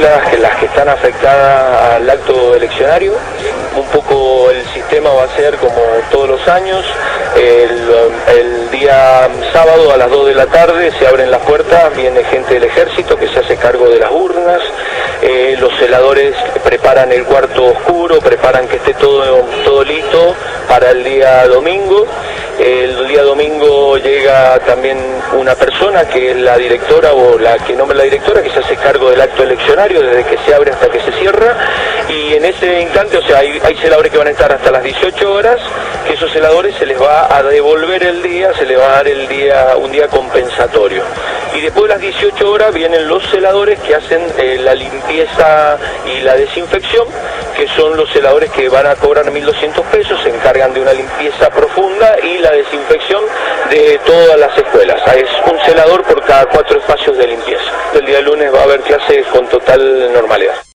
escuelas las que están afectadas al acto eleccionario. Un poco el sistema va a ser como todos los años. El día sábado a las 2 de la tarde se abren las puertas, viene gente del ejército que se hace cargo de las urnas, los celadores preparan el cuarto oscuro, preparan que esté todo listo para el día domingo. El día domingo llega también una persona que es la directora o la que nombra la directora, que se hace cargo del acto eleccionario desde que se abre hasta que se cierra, y en ese instante, o sea, hay celadores que van a estar hasta las 18 horas, que esos celadores se les va a devolver el día, se les va a dar un día compensatorio. Y después de las 18 horas vienen los celadores que hacen la limpieza y la desinfección, que son los celadores que van a cobrar 1.200 pesos, se encargan de una limpieza profunda y la desinfección de todas las escuelas. Es un celador por cada 4 espacios de limpieza. El día lunes va a haber clases con total normalidad.